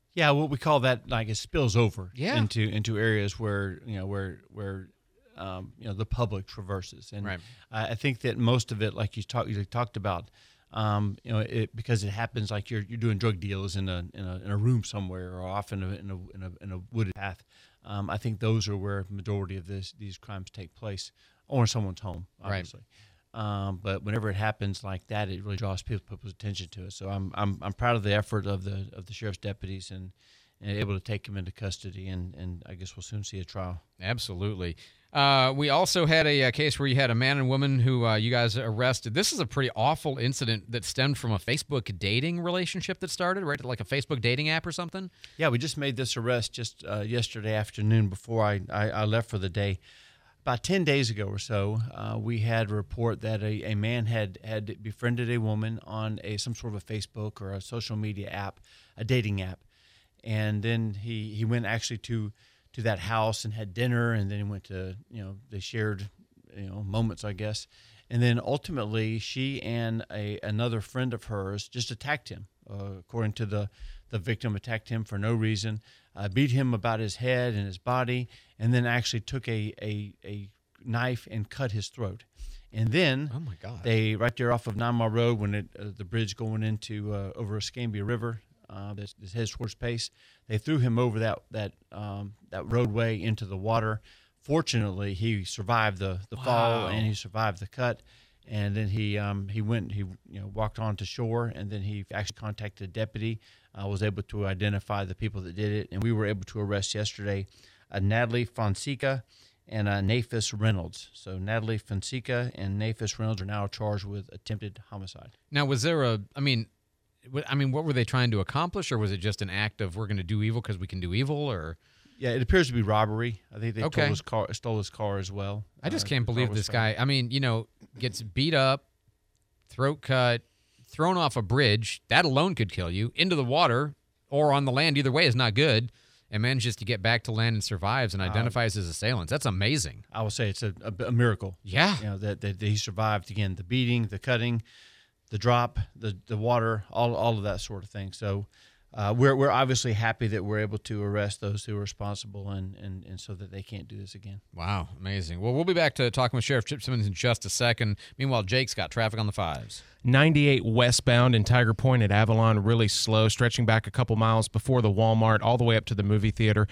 Yeah, what we call that, like it spills over Yeah. into into areas where you know where where um, you know the public traverses, and Right. I, I think that most of it, like you talked you talked about, um, you know, it because it happens like you're you're doing drug deals in a in a in a room somewhere or off in a in a in a, in a wooded path. Um, I think those are where the majority of this these crimes take place, or in someone's home, obviously. Um, but whenever it happens like that, it really draws people, people's attention to it. So I'm I'm I'm proud of the effort of the of the sheriff's deputies and, and able to take him into custody, and, and I guess we'll soon see a trial. Absolutely. Uh, we also had a, a case where you had a man and woman who uh, you guys arrested. This is a pretty awful incident that stemmed from a Facebook dating relationship that started, right? Like a Facebook dating app or something? Yeah, we just made this arrest just uh, yesterday afternoon before I, I, I left for the day. About ten days ago or so, uh, we had a report that a, a man had, had befriended a woman on a some sort of a Facebook or a social media app, a dating app. And then he, he went actually to to that house and had dinner, and then he went to, you know, they shared, you know, moments, I guess. And then ultimately she and a another friend of hers just attacked him. Uh, according to the, the victim, attacked him for no reason, uh, beat him about his head and his body, and then actually took a, a, a knife and cut his throat. And then oh my God. they, right there off of Nine Mile Road, when it, uh, the bridge going into uh, over Escambia River, uh, that heads towards Pace, they threw him over that that um, that roadway into the water. Fortunately, he survived the, the Wow. fall, and he survived the cut. And then he um, he went he you know walked onto shore, and then he actually contacted a deputy. Uh, was able to identify the people that did it, and we were able to arrest yesterday uh, Natalie Fonseca and uh, Nafis Reynolds. So Natalie Fonseca and Nafis Reynolds are now charged with attempted homicide. Now, was there a, I mean, wh- I mean, what were they trying to accomplish, or was it just an act of we're going to do evil because we can do evil, or? Yeah, it appears to be robbery. I think they Okay. stole his car, stole his car as well. I just Uh, can't the car believe was this found. guy. I mean, you know, gets beat up, throat cut, thrown off a bridge. That alone could kill you. Into the water or on the land, either way is not good. And manages to get back to land and survives and Uh, identifies his assailants. That's amazing. I will say it's a, a, a miracle. Yeah. You know, that, that he survived, again, the beating, the cutting, the drop, the the water, all all of that sort of thing. So uh, we're we're obviously happy that we're able to arrest those who are responsible, and, and, and so that they can't do this again. Wow, amazing. Well, we'll be back to talking with Sheriff Chip Simmons in just a second. Meanwhile, Jake's got traffic on the fives. ninety-eight westbound in Tiger Point at Avalon, really slow, stretching back a couple miles before the Walmart, all the way up to the movie theater.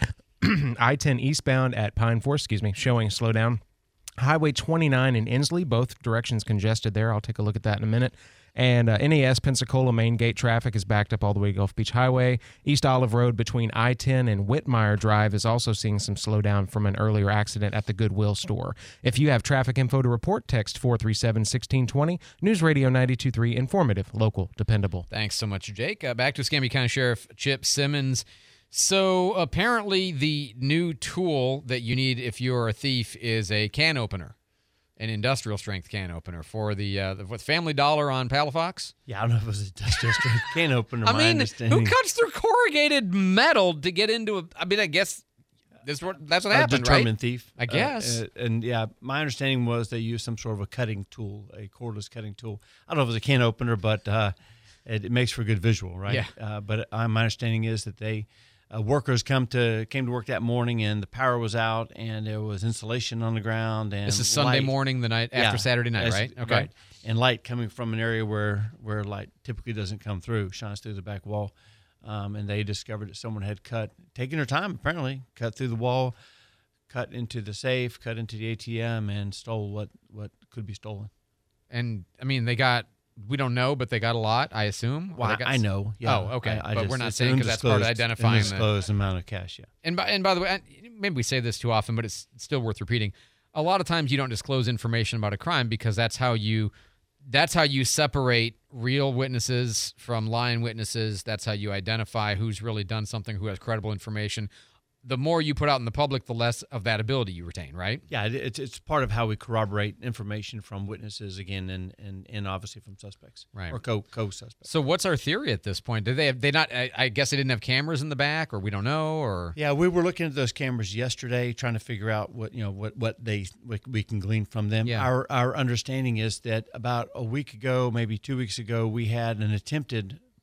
I ten eastbound at Pine Forest, excuse me, showing slow down. Highway twenty-nine in Inslee, both directions congested there. I'll take a look at that in a minute. And uh, N A S Pensacola main gate traffic is backed up all the way to Gulf Beach Highway. East Olive Road between I ten and Whitmire Drive is also seeing some slowdown from an earlier accident at the Goodwill store. If you have traffic info to report, text four three seven, one six two zero. News Radio ninety-two point three, informative, local, dependable. Thanks so much, Jake. Uh, back to Escambia County Sheriff Chip Simmons. So apparently the new tool that you need if you're a thief is a can opener, an industrial strength can opener for the, uh, the what, Family Dollar on Palafox. Yeah, I don't know if it was a industrial strength can opener. I my mean, understanding. who cuts through corrugated metal to get into a? I mean, I guess this what that's what A happened, determined right? thief, I guess. Uh, uh, and yeah, my understanding was they used some sort of a cutting tool, a cordless cutting tool. I don't know if it was a can opener, but uh, it, it makes for a good visual, right? Yeah. Uh, but uh, my understanding is that they uh, workers come to came to work that morning, and the power was out, and there was insulation on the ground. And This is Sunday light. morning, the night after Yeah, Saturday night, as- right? Okay. right. And light coming from an area where where light typically doesn't come through, shines through the back wall. Um, and they discovered that someone had cut, taking their time apparently, cut through the wall, cut into the safe, cut into the A T M, and stole what, what could be stolen. And I mean, they got. We don't know, but they got a lot, I assume. Or Well, they got I know. Yeah. Oh, okay. I, I but just, we're not it's saying because that's part of undisclosed- identifying the undisclosed amount of cash. Yeah. And by and by the way, I- maybe we say this too often, but it's still worth repeating. A lot of times you don't disclose information about a crime because that's how you that's how you separate real witnesses from lying witnesses. That's how you identify who's really done something, who has credible information. The more you put out in the public, the less of that ability you retain, right? Yeah, it, it's it's part of how we corroborate information from witnesses again, and and, and obviously from suspects, Right. or co co suspects. So what's our theory at this point? Did they have they not? I, I guess they didn't have cameras in the back, or we don't know, or Yeah, we were looking at those cameras yesterday, trying to figure out what you know what what they what we can glean from them. Yeah. Our our understanding is that about a week ago, maybe two weeks ago, we had an attempted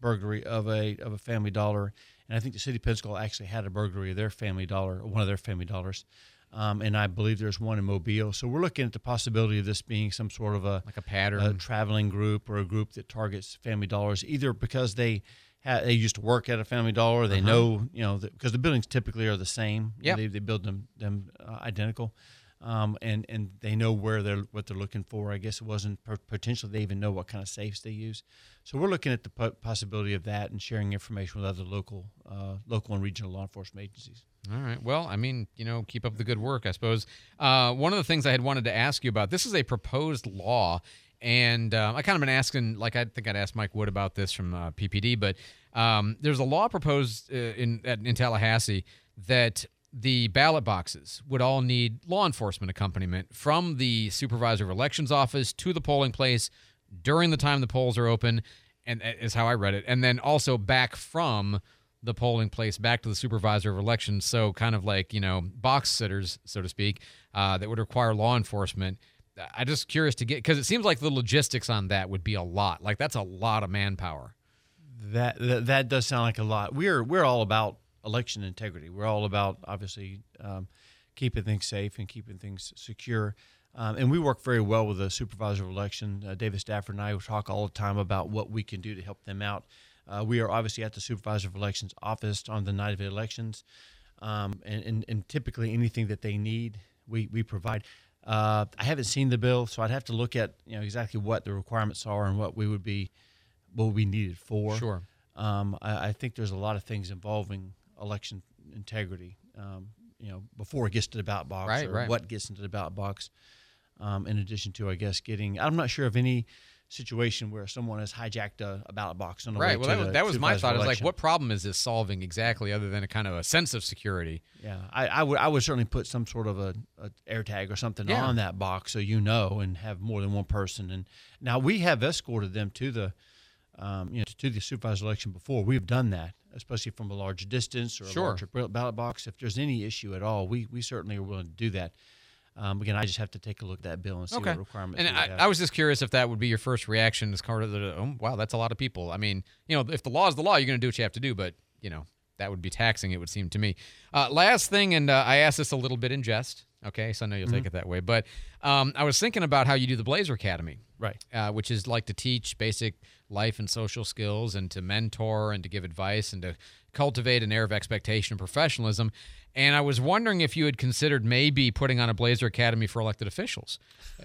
burglary of a of a Family Dollar, and I think the city of Pensacola actually had a burglary of their Family Dollar, one of their Family Dollars. Um, and I believe there's one in Mobile. So we're looking at the possibility of this being some sort of a like a pattern, a traveling group or a group that targets Family Dollars, either because they ha- they used to work at a Family Dollar, they Uh-huh. know, you know, because the buildings typically are the same. Yep. They, they build them them uh, identical, um, and and they know where they're what they're looking for. I guess it wasn't per- potentially they even know what kind of safes they use. So we're looking at the po- possibility of that and sharing information with other local uh, local and regional law enforcement agencies. All right. Well, I mean, you know, keep up the good work, I suppose. Uh, one of the things I had wanted to ask you about, this is a proposed law, and uh, I kind of been asking, like I think I'd asked Mike Wood about this from uh, P P D, but um, there's a law proposed uh, in at, in Tallahassee that the ballot boxes would all need law enforcement accompaniment from the supervisor of elections office to the polling place during the time the polls are open, and is how I read it, and then also back from the polling place back to the supervisor of elections. So kind of like, you know, box sitters, so to speak, uh, that would require law enforcement. I'm just curious to get, because it seems like the logistics on that would be a lot. Like that's a lot of manpower. That, that that does sound like a lot. We're we're all about election integrity. We're all about obviously um, keeping things safe and keeping things secure. Um, and we work very well with the supervisor of election. Uh, David Stafford and I talk all the time about what we can do to help them out. Uh, we are obviously at the supervisor of elections office on the night of the elections, um, and, and, and typically anything that they need, we, we provide. Uh, I haven't seen the bill, so I'd have to look at you know exactly what the requirements are and what we would be what would be needed for. Sure. Um, I, I think there's a lot of things involving election integrity. Um, you know, before it gets to the ballot box, Right, or right. what gets into the ballot box. Um, in addition to, I guess, getting. I'm not sure of any situation where someone has hijacked a, a ballot box on the way Right. Well, to that was, the that was my supervisor thought. I was like, election. what problem is this solving exactly other than a kind of a sense of security? Yeah, I, I would I would certainly put some sort of a, a air tag or something Yeah. on that box so you know, and have more than one person. And now we have escorted them to the um, you know to the supervisor election before. We've done that, especially from a large distance or a Sure. larger ballot box. If there's any issue at all, we we certainly are willing to do that. Um, again, I just have to take a look at that bill and see Okay. what requirements. And we I, have. I was just curious if that would be your first reaction as part of the, oh, wow, that's a lot of people. I mean, you know, if the law is the law, you're going to do what you have to do, but, you know, that would be taxing, it would seem to me. Uh, last thing, and uh, I asked this a little bit in jest, okay, so I know you'll take Mhm. it that way, but um, I was thinking about how you do the Blazer Academy. Right. Uh, which is like to teach basic life and social skills and to mentor and to give advice and to cultivate an air of expectation and professionalism. And I was wondering if you had considered maybe putting on a Blazer Academy for elected officials.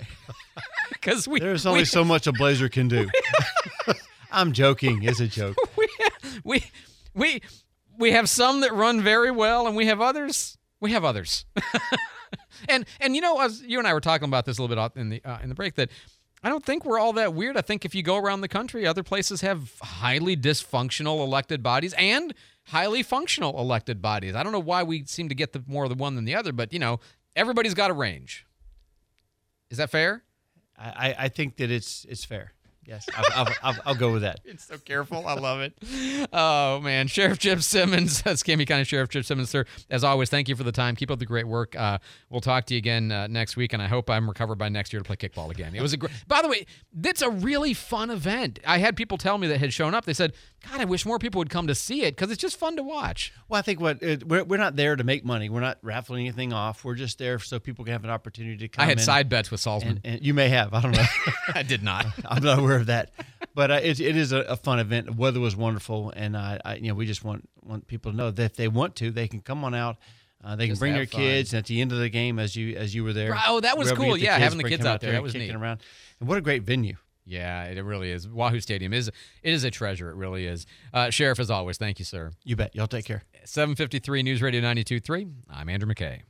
Because we There's only we, so much a Blazer can do. I'm joking. It's a joke. we we we have some that run very well, and we have others. We have others. and and you know, as you and I were talking about this a little bit in the uh, in the break, that I don't think we're all that weird. I think if you go around the country, other places have highly dysfunctional elected bodies and highly functional elected bodies. I don't know why we seem to get the more of the one than the other, but you know, everybody's got a range. Is that fair? I, I think that it's it's fair. Yes, I'll, I'll, I'll, I'll go with that. It's so careful. I love it. Oh, man. Sheriff Chip Simmons. That's Cammy County Sheriff Chip Simmons, sir. As always, thank you for the time. Keep up the great work. Uh, we'll talk to you again uh, next week, and I hope I'm recovered by next year to play kickball again. It was a great. By the way, that's a really fun event. I had people tell me that had shown up. They said, God, I wish more people would come to see it because it's just fun to watch. Well, I think what it, we're, we're not there to make money. We're not raffling anything off. We're just there so people can have an opportunity to come I had in. side bets with Salzman. And, and you may have. I don't know. I did not. I'm not aware of that. But uh, it, it is a, a fun event. The weather was wonderful, and uh, I, you know, we just want want people to know that if they want to, they can come on out. Uh, they can Just bring their have fun. kids. And at the end of the game, as you as you were there, Oh, that was wherever you cool. get the Yeah, kids, having the bring kids them out there. and That was kicking neat. around. And what a great venue. Yeah, it really is. Wahoo Stadium is it is a treasure. It really is. Uh, Sheriff, as always, thank you, sir. You bet. Y'all take care. seven fifty-three News Radio ninety-two point three. I'm Andrew McKay.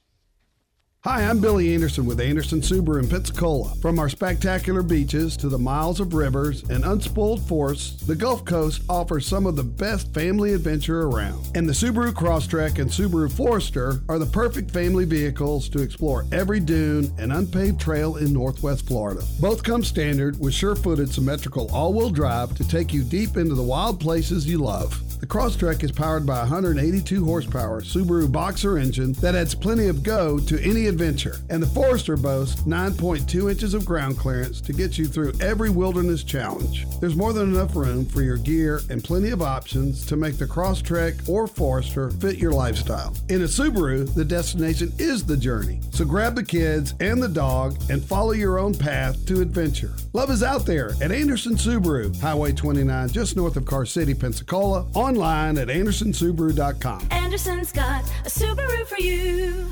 Hi, I'm Billy Anderson with Anderson Subaru in Pensacola. From our spectacular beaches to the miles of rivers and unspoiled forests, the Gulf Coast offers some of the best family adventure around. And the Subaru Crosstrek and Subaru Forester are the perfect family vehicles to explore every dune and unpaved trail in Northwest Florida. Both come standard with sure-footed symmetrical all-wheel drive to take you deep into the wild places you love. The Crosstrek is powered by a one hundred eighty-two horsepower Subaru Boxer engine that adds plenty of go to any adventure adventure. And the Forester boasts nine point two inches of ground clearance to get you through every wilderness challenge. There's more than enough room for your gear and plenty of options to make the Crosstrek or Forester fit your lifestyle. In a Subaru, the destination is the journey. So grab the kids and the dog and follow your own path to adventure. Love is out there at Anderson Subaru, Highway twenty-nine, just north of Car City, Pensacola. Online at anderson subaru dot com. Anderson's got a Subaru for you.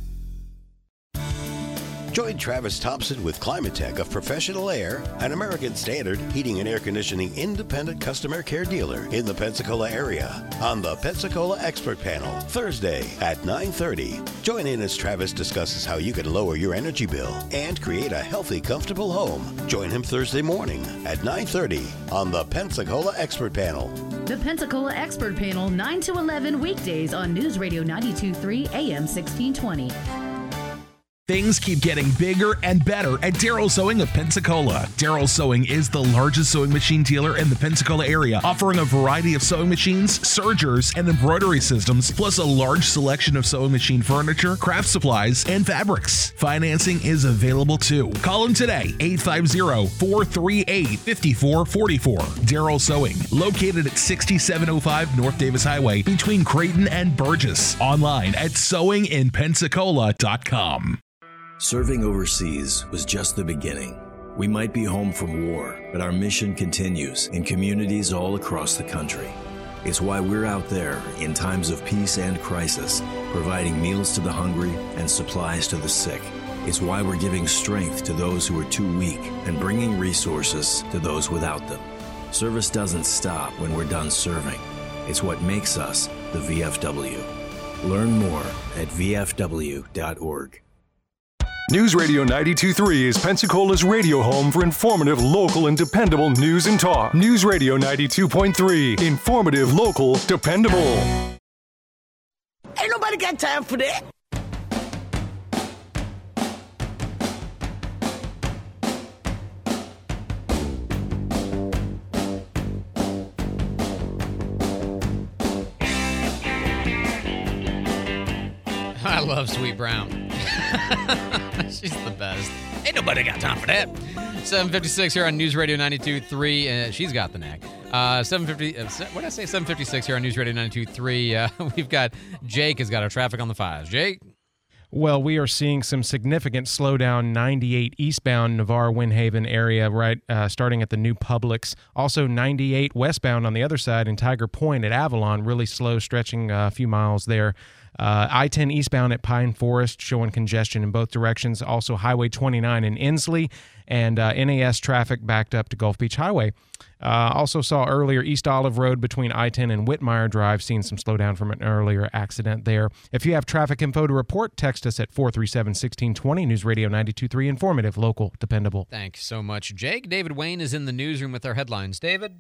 Join Travis Thompson with Climatech of Professional Air, an American Standard heating and air conditioning independent customer care dealer in the Pensacola area on the Pensacola Expert Panel, Thursday at nine thirty. Join in as Travis discusses how you can lower your energy bill and create a healthy, comfortable home. Join him Thursday morning at nine thirty on the Pensacola Expert Panel. The Pensacola Expert Panel, nine to eleven weekdays on News Radio ninety-two point three A M sixteen twenty. Things keep getting bigger and better at Darrell Sewing of Pensacola. Darrell Sewing is the largest sewing machine dealer in the Pensacola area, offering a variety of sewing machines, sergers, and embroidery systems, plus a large selection of sewing machine furniture, craft supplies, and fabrics. Financing is available too. Call them today, eight five zero, four three eight, five four four four. Darrell Sewing, located at sixty-seven oh five North Davis Highway between Creighton and Burgess. Online at sewing in pensacola dot com. Serving overseas was just the beginning. We might be home from war, but our mission continues in communities all across the country. It's why we're out there in times of peace and crisis, providing meals to the hungry and supplies to the sick. It's why we're giving strength to those who are too weak and bringing resources to those without them. Service doesn't stop when we're done serving. It's what makes us the V F W. Learn more at v f w dot org. News Radio ninety-two point three is Pensacola's radio home for informative, local, and dependable news and talk. News Radio ninety-two point three. Informative, local, dependable. Ain't nobody got time for that. I love Sweet Brown. She's the best. Ain't nobody got time for that. seven fifty-six here on News Radio ninety-two point three. Uh, she's got the knack. Uh, seven fifty. Uh, what did I say? seven fifty-six here on News Radio ninety-two point three. Uh, we've got Jake has got our traffic on the fives. Jake? Well, we are seeing some significant slowdown ninety-eight eastbound Navarre-Windhaven area, right, uh, starting at the new Publix. Also ninety-eight westbound on the other side in Tiger Point at Avalon, really slow, stretching uh, a few miles there. Uh, I ten eastbound at Pine Forest showing congestion in both directions. Also Highway twenty-nine in Inslee, and uh, N A S traffic backed up to Gulf Beach Highway. Uh, also saw earlier East Olive Road between I ten and Whitmire Drive, seeing some slowdown from an earlier accident there. If you have traffic info to report, text us at four three seven, one six two zero. News Radio ninety-two point three, informative, local, dependable. Thanks so much, Jake. David Wayne is in the newsroom with our headlines. David?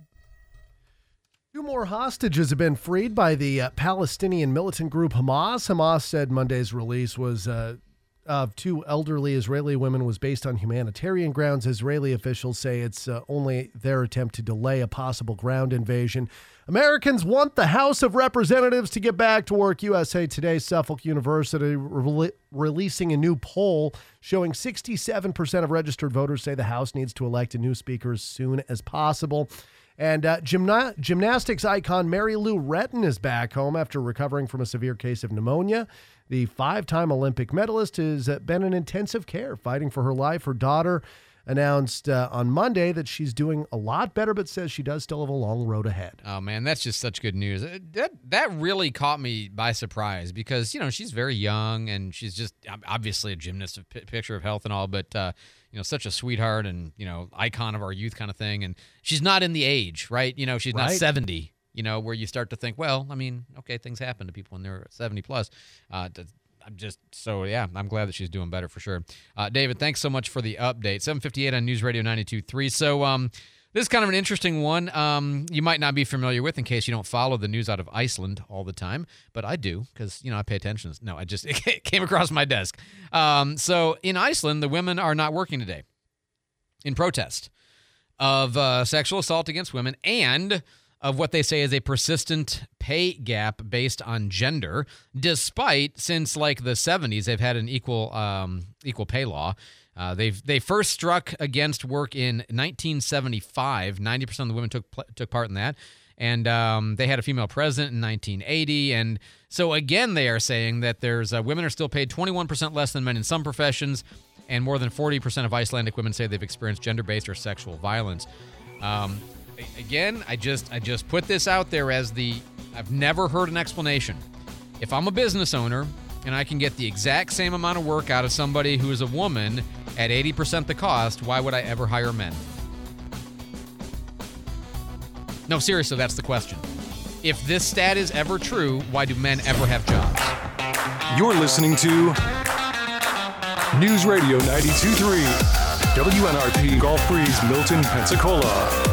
Two more hostages have been freed by the uh, Palestinian militant group Hamas. Hamas said Monday's release was uh, of two elderly Israeli women was based on humanitarian grounds. Israeli officials say it's uh, only their attempt to delay a possible ground invasion. Americans want the House of Representatives to get back to work. U S A Today, Suffolk University re- releasing a new poll showing sixty-seven percent of registered voters say the House needs to elect a new speaker as soon as possible. And uh, gymna- gymnastics icon Mary Lou Retton is back home after recovering from a severe case of pneumonia. The five-time Olympic medalist has uh, been in intensive care, fighting for her life. Her daughter announced uh, on Monday that she's doing a lot better, but says she does still have a long road ahead. Oh, man, that's just such good news. That, that really caught me by surprise because, you know, she's very young and she's just obviously a gymnast, a p- picture of health and all, but, uh, you know, such a sweetheart and, you know, icon of our youth kind of thing. And she's not in the age, right? You know, she's not Right. seventy, you know, where you start to think, well, I mean, okay, things happen to people when they're seventy plus. Uh, I'm just, so yeah, I'm glad that she's doing better for sure. Uh, David, thanks so much for the update. seven fifty-eight on News Radio ninety-two point three. So um, this is kind of an interesting one. Um, you might not be familiar with in case you don't follow the news out of Iceland all the time, but I do because, you know, I pay attention. No, I just, it came across my desk. Um, so in Iceland, the women are not working today in protest of uh, sexual assault against women and of what they say is a persistent pay gap based on gender, despite since like the seventies they've had an equal um, equal pay law. Uh, they've they first struck against work in nineteen seventy-five. ninety percent of the women took took part in that. And um, they had a female president in nineteen eighty. And so, again, they are saying that there's uh, women are still paid twenty-one percent less than men in some professions, and more than forty percent of Icelandic women say they've experienced gender-based or sexual violence. Um, again, I just I just put this out there as the I've never heard an explanation. If I'm a business owner and I can get the exact same amount of work out of somebody who is a woman at eighty percent the cost, why would I ever hire men? No, seriously, that's the question. If this stat is ever true, why do men ever have jobs? You're listening to News Radio ninety-two point three, W N R P Gulf Breeze, Milton, Pensacola.